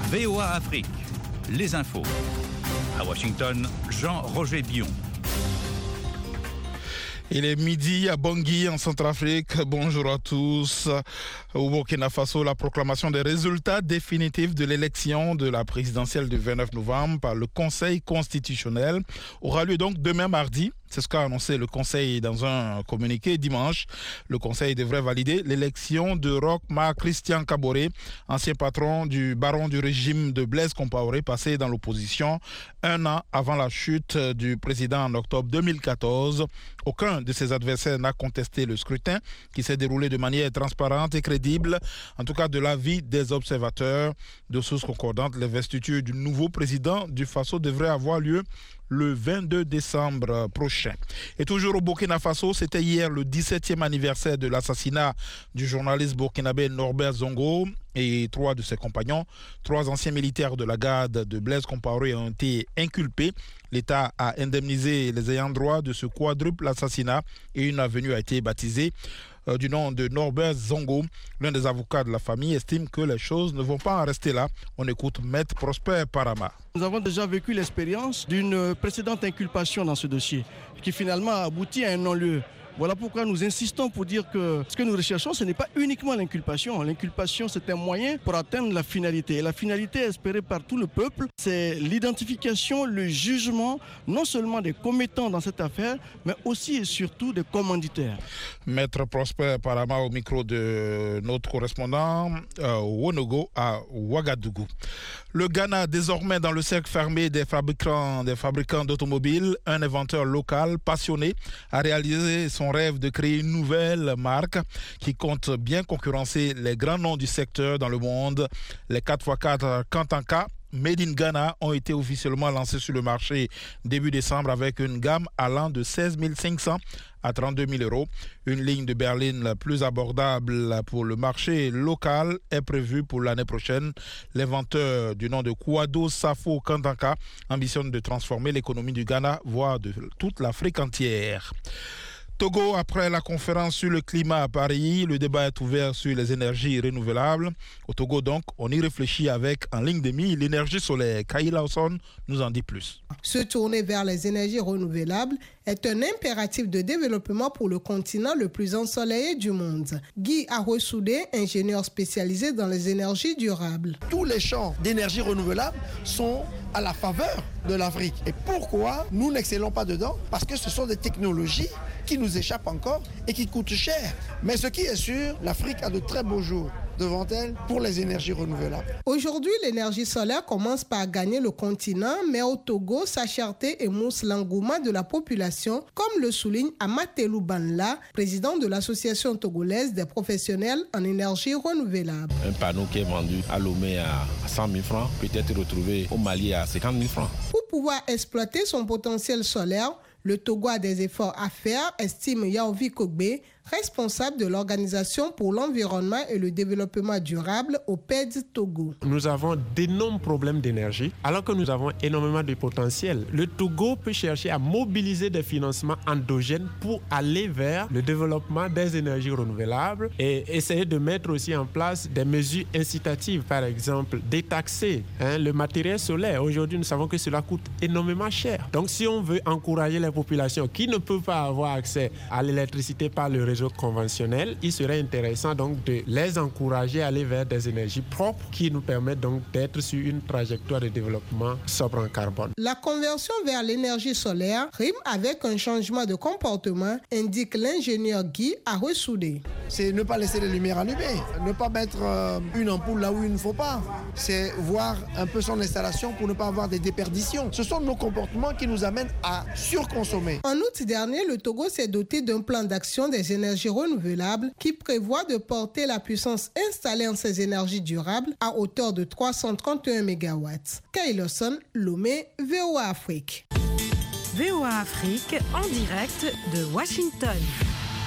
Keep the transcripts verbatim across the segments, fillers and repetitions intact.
V O A Afrique, les infos. À Washington, Jean-Roger Bion. Il est midi à Bangui, en Centrafrique. Bonjour à tous. Au Burkina Faso, la proclamation des résultats définitifs de l'élection de la présidentielle du vingt-neuf novembre par le Conseil constitutionnel aura lieu donc demain mardi. C'est ce qu'a annoncé le Conseil dans un communiqué dimanche. Le Conseil devrait valider l'élection de Roch Marc Christian Kaboré, ancien patron du baron du régime de Blaise Compaoré, passé dans l'opposition un an avant la chute du président en octobre deux mille quatorze. Aucun de ses adversaires n'a contesté le scrutin qui s'est déroulé de manière transparente et crédible, en tout cas de l'avis des observateurs. De sources concordantes, l'investiture du nouveau président du Faso devrait avoir lieu le vingt-deux décembre prochain. Et toujours au Burkina Faso, c'était hier le dix-septième anniversaire de l'assassinat du journaliste burkinabé Norbert Zongo et trois de ses compagnons. Trois anciens militaires de la garde de Blaise Compaoré ont été inculpés. L'État a indemnisé les ayants droit de ce quadruple assassinat et une avenue a été baptisée euh, du nom de Norbert Zongo. L'un des avocats de la famille estime que les choses ne vont pas en rester là. On écoute Maître Prosper Parama. Nous avons déjà vécu l'expérience d'une précédente inculpation dans ce dossier qui finalement a abouti à un non-lieu. Voilà pourquoi nous insistons pour dire que ce que nous recherchons, ce n'est pas uniquement l'inculpation. L'inculpation, c'est un moyen pour atteindre la finalité. Et la finalité espérée par tout le peuple, c'est l'identification, le jugement, non seulement des commettants dans cette affaire, mais aussi et surtout des commanditaires. Maître Prosper Parama au micro de notre correspondant euh, Wonogo à Ouagadougou. Le Ghana, désormais dans le cercle fermé des fabricants, des fabricants d'automobiles, un inventeur local passionné a réalisé son rêve de créer une nouvelle marque qui compte bien concurrencer les grands noms du secteur dans le monde. Les quatre par quatre Kantanka Made in Ghana ont été officiellement lancés sur le marché début décembre avec une gamme allant de seize mille cinq cents à trente-deux mille euros. Une ligne de berline plus abordable pour le marché local est prévue pour l'année prochaine. L'inventeur du nom de Kouado Safo Kantanka ambitionne de transformer l'économie du Ghana, voire de toute l'Afrique entière. Togo, après la conférence sur le climat à Paris, le débat est ouvert sur les énergies renouvelables. Au Togo, donc, on y réfléchit avec, en ligne de mire, l'énergie solaire. Kaï Lawson nous en dit plus. Se tourner vers les énergies renouvelables est un impératif de développement pour le continent le plus ensoleillé du monde. Guy Arosoudé, ingénieur spécialisé dans les énergies durables. Tous les champs d'énergie renouvelable sont à la faveur de l'Afrique. Et pourquoi nous n'excellons pas dedans? Parce que ce sont des technologies qui nous échappent encore et qui coûtent cher. Mais ce qui est sûr, l'Afrique a de très beaux jours devant elle pour les énergies renouvelables. Aujourd'hui, l'énergie solaire commence par gagner le continent, mais au Togo, sa cherté émousse l'engouement de la population, comme le souligne Amatelou Banla, président de l'association togolaise des professionnels en énergie renouvelable. Un panneau qui est vendu à Lomé à cent mille francs peut être retrouvé au Mali à cinquante mille francs. Pour pouvoir exploiter son potentiel solaire, le Togo a des efforts à faire, estime Yaovi Kogbe, responsable de l'Organisation pour l'environnement et le développement durable au P E D Togo. Nous avons d'énormes problèmes d'énergie, alors que nous avons énormément de potentiel. Le Togo peut chercher à mobiliser des financements endogènes pour aller vers le développement des énergies renouvelables et essayer de mettre aussi en place des mesures incitatives, par exemple détaxer hein, le matériel solaire. Aujourd'hui, nous savons que cela coûte énormément cher. Donc, si on veut encourager les populations qui ne peuvent pas avoir accès à l'électricité par le réseau conventionnel, il serait intéressant donc de les encourager à aller vers des énergies propres qui nous permettent donc d'être sur une trajectoire de développement sobre en carbone. La conversion vers l'énergie solaire rime avec un changement de comportement, indique l'ingénieur Guy Arosoudé. C'est ne pas laisser les lumières allumées, ne pas mettre euh, une ampoule là où il ne faut pas. C'est voir un peu son installation pour ne pas avoir des déperditions. Ce sont nos comportements qui nous amènent à surconsommer. En août dernier, le Togo s'est doté d'un plan d'action des énergies renouvelables qui prévoit de porter la puissance installée en ces énergies durables à hauteur de trois cent trente et un mégawatts. Kailoson, Lomé, V O A Afrique. V O A Afrique en direct de Washington.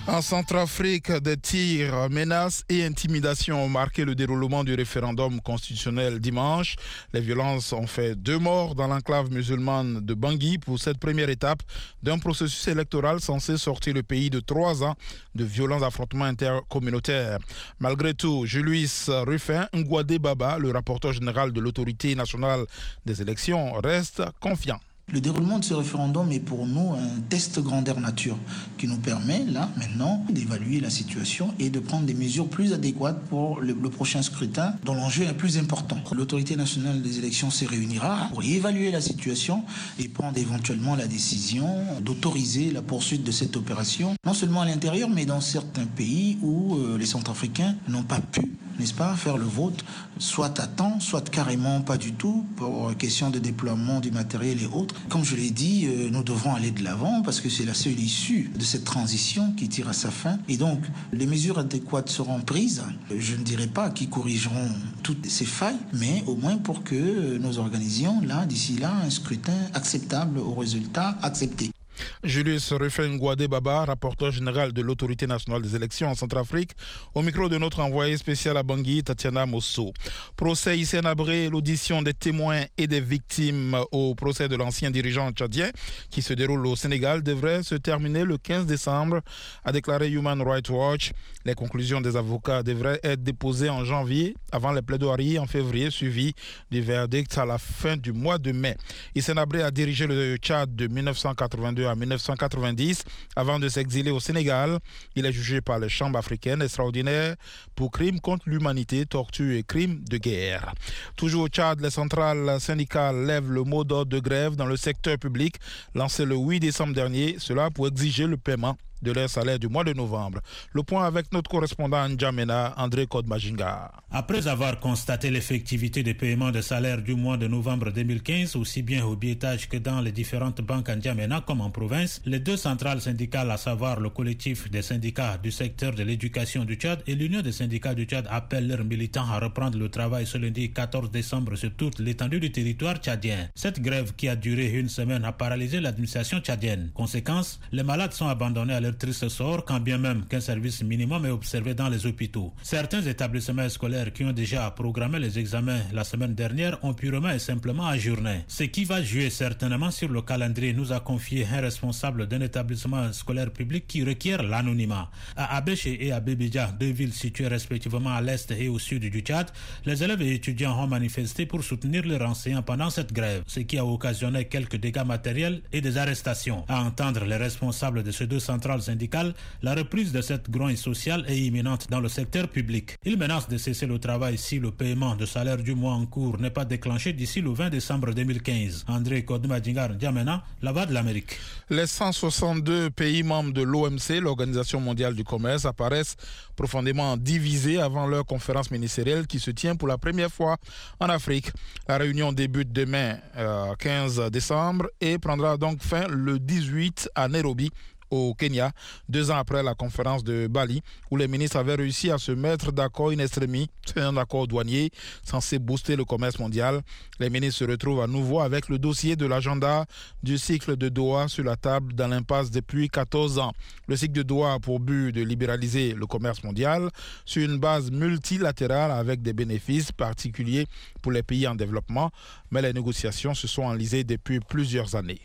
En Centrafrique, des tirs, menaces et intimidations ont marqué le déroulement du référendum constitutionnel dimanche. Les violences ont fait deux morts dans l'enclave musulmane de Bangui pour cette première étape d'un processus électoral censé sortir le pays de trois ans de violents affrontements intercommunautaires. Malgré tout, Julius Rufin Ngouadé Baba, le rapporteur général de l'autorité nationale des élections, reste confiant. Le déroulement de ce référendum est pour nous un test grandeur nature qui nous permet, là, maintenant, d'évaluer la situation et de prendre des mesures plus adéquates pour le, le prochain scrutin, dont l'enjeu est plus important. L'autorité nationale des élections se réunira pour évaluer la situation et prendre éventuellement la décision d'autoriser la poursuite de cette opération, non seulement à l'intérieur, mais dans certains pays où euh, les Centrafricains n'ont pas pu, n'est-ce pas, faire le vote, soit à temps, soit carrément pas du tout, pour question de déploiement du matériel et autres. Comme je l'ai dit, euh, nous devrons aller de l'avant parce que c'est la seule issue de cette transition qui tire à sa fin. Et donc, les mesures adéquates seront prises. Je ne dirais pas qu'ils corrigeront toutes ces failles, mais au moins pour que nous organisions, là, d'ici là, un scrutin acceptable aux résultats acceptés. Julius Rufin Ngouadé Baba, rapporteur général de l'autorité nationale des élections en Centrafrique, au micro de notre envoyé spécial à Bangui, Tatiana Mosso. Procès Hissène Habré, l'audition des témoins et des victimes au procès de l'ancien dirigeant tchadien qui se déroule au Sénégal devrait se terminer le quinze décembre, a déclaré Human Rights Watch. Les conclusions des avocats devraient être déposées en janvier avant les plaidoiries en février, suivi du verdict à la fin du mois de mai. Hissène Habré a dirigé le Tchad de mille neuf cent quatre-vingt-deux à mille neuf cent quatre-vingt-dix avant de s'exiler au Sénégal. Il est jugé par les chambres africaines extraordinaires pour crimes contre l'humanité, torture et crimes de guerre. Toujours au Tchad, les centrales syndicales lèvent le mot d'ordre de grève dans le secteur public lancé le huit décembre dernier, cela pour exiger le paiement de leur salaire du mois de novembre. Le point avec notre correspondant N'Djamena, André Kodmajinga. Après avoir constaté l'effectivité des paiements de salaire du mois de novembre deux mille quinze, aussi bien au billetage que dans les différentes banques en N'Djamena comme en province, les deux centrales syndicales, à savoir le collectif des syndicats du secteur de l'éducation du Tchad et l'Union des syndicats du Tchad, appellent leurs militants à reprendre le travail ce lundi quatorze décembre sur toute l'étendue du territoire tchadien. Cette grève qui a duré une semaine a paralysé l'administration tchadienne. Conséquence, les malades sont abandonnés à leur triste sort, quand bien même qu'un service minimum est observé dans les hôpitaux. Certains établissements scolaires qui ont déjà programmé les examens la semaine dernière ont purement et simplement ajourné. Ce qui va jouer certainement sur le calendrier, nous a confié un responsable d'un établissement scolaire public qui requiert l'anonymat. À Abéché et à Bébidja, deux villes situées respectivement à l'est et au sud du Tchad, les élèves et étudiants ont manifesté pour soutenir leurs enseignants pendant cette grève, ce qui a occasionné quelques dégâts matériels et des arrestations. À entendre les responsables de ces deux centrales syndicales, la reprise de cette grogne sociale est imminente dans le secteur public. Ils menacent de cesser le travail si le paiement de salaire du mois en cours n'est pas déclenché d'ici le vingt décembre deux mille quinze. André Kodmadjingar N'Djamena, la voix de l'Amérique. Les cent soixante-deux pays membres de l'O M C, l'Organisation mondiale du commerce, apparaissent profondément divisés avant leur conférence ministérielle qui se tient pour la première fois en Afrique. La réunion débute demain euh, quinze décembre et prendra donc fin le dix-huit à Nairobi, au Kenya, deux ans après la conférence de Bali, où les ministres avaient réussi à se mettre d'accord in extremis. C'est un accord douanier censé booster le commerce mondial. Les ministres se retrouvent à nouveau avec le dossier de l'agenda du cycle de Doha sur la table dans l'impasse depuis quatorze ans. Le cycle de Doha a pour but de libéraliser le commerce mondial sur une base multilatérale avec des bénéfices particuliers pour les pays en développement. Mais les négociations se sont enlisées depuis plusieurs années.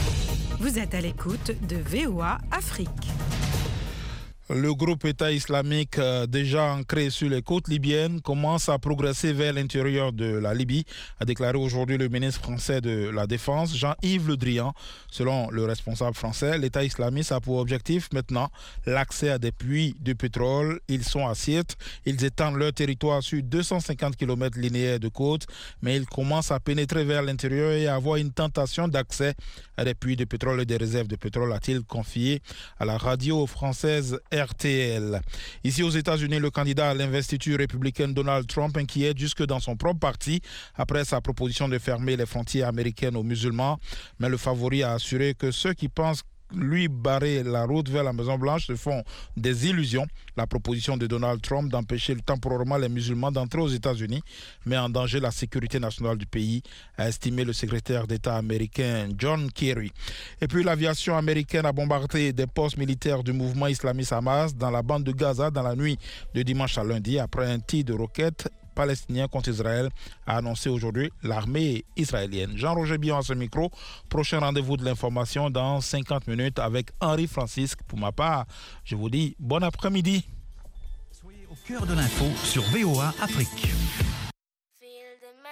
Vous êtes à l'écoute de V O A Afrique. Le groupe État islamique, euh, déjà ancré sur les côtes libyennes, commence à progresser vers l'intérieur de la Libye, a déclaré aujourd'hui le ministre français de la Défense, Jean-Yves Le Drian. Selon le responsable français, l'État islamiste a pour objectif maintenant l'accès à des puits de pétrole. Ils sont à Sirte, ils étendent leur territoire sur deux cent cinquante kilomètres linéaires de côte, mais ils commencent à pénétrer vers l'intérieur et à avoir une tentation d'accès à des puits de pétrole et des réserves de pétrole, a-t-il confié à la radio française R T L. Ici aux États-Unis, le candidat à l'investiture républicaine Donald Trump inquiète jusque dans son propre parti après sa proposition de fermer les frontières américaines aux musulmans. Mais le favori a assuré que ceux qui pensent lui barrer la route vers la Maison-Blanche se font des illusions. La proposition de Donald Trump d'empêcher temporairement les musulmans d'entrer aux États-Unis met en danger la sécurité nationale du pays, a estimé le secrétaire d'État américain John Kerry. Et puis l'aviation américaine a bombardé des postes militaires du mouvement islamiste Hamas dans la bande de Gaza dans la nuit de dimanche à lundi après un tir de roquettes palestinien contre Israël, a annoncé aujourd'hui l'armée israélienne. Jean-Roger Bion à ce micro. Prochain rendez-vous de l'information dans cinquante minutes avec Henri Francisque. Pour ma part, je vous dis bon après-midi. Soyez au cœur de l'info sur V O A Afrique.